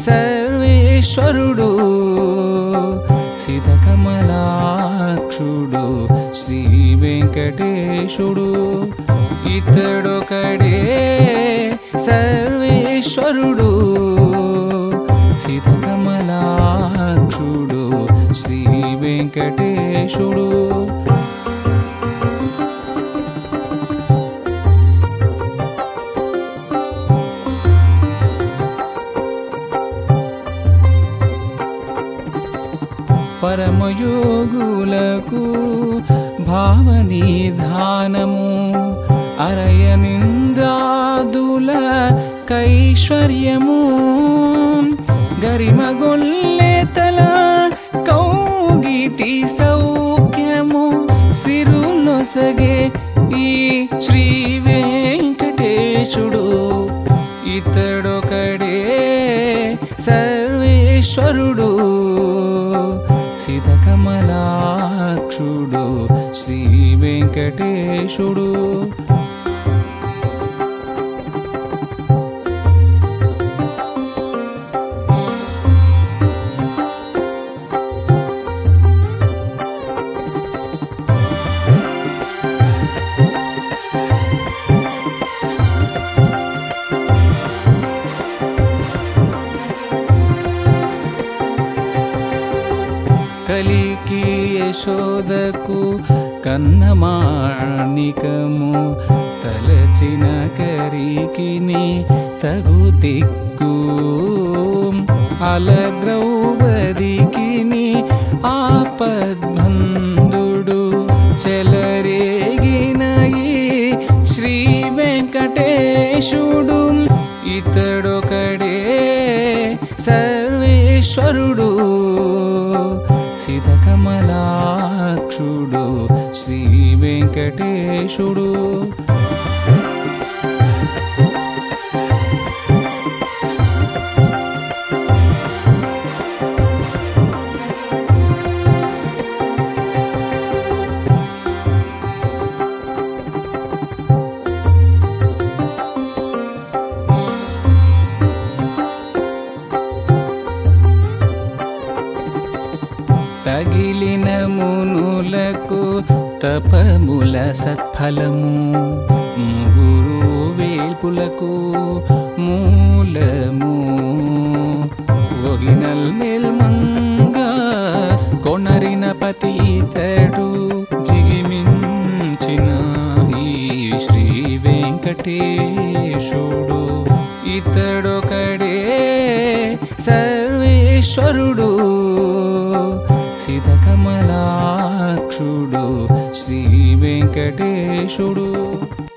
సర్వేశ్వరుడు సీతకమలాక్షుడు శ్రీ వెంకటేశుడు ఇతడొకడే సర్వేశ్వరుడు సీతకమలాక్షుడు శ్రీ వెంకటేశుడు పరమయోగులకు భావనిధానము అరయనిందాదుల కైశ్వర్యము గరిమగొల్లెతల కౌగిటి సౌఖ్యము సిరులొసగే ఈ శ్రీ వెంకటేశుడు ఇతడొకడే సర్వేశ్వరుడు సీతకమలాక్షుడు శ్రీ వెంకటేశుడు కలికి యశోదకు కన్నమాణికము తలచిన కరికిని తగు దిక్కు అల ద్రౌపదికిని ఆపద్బంధుడు చెలరేగిన ఈ శ్రీ వెంకటేశుడు ఇతడొకడే సర్వేశ్వరుడు సీతకమలాక్షుడు శ్రీ వెంకటేశుడు తగిలిన మునులకు తపముల సత్ఫలము ముగురు వేల్పులకు మూలము ఒగినల్ మెల్మంగా కొనరిన పతితడు జిగిమించిన ఈ శ్రీ వెంకటేశుడు ఇతడొకడే సర్వేశ్వరుడు సీతకమలాక్షుడు శ్రీ వెంకటేశుడు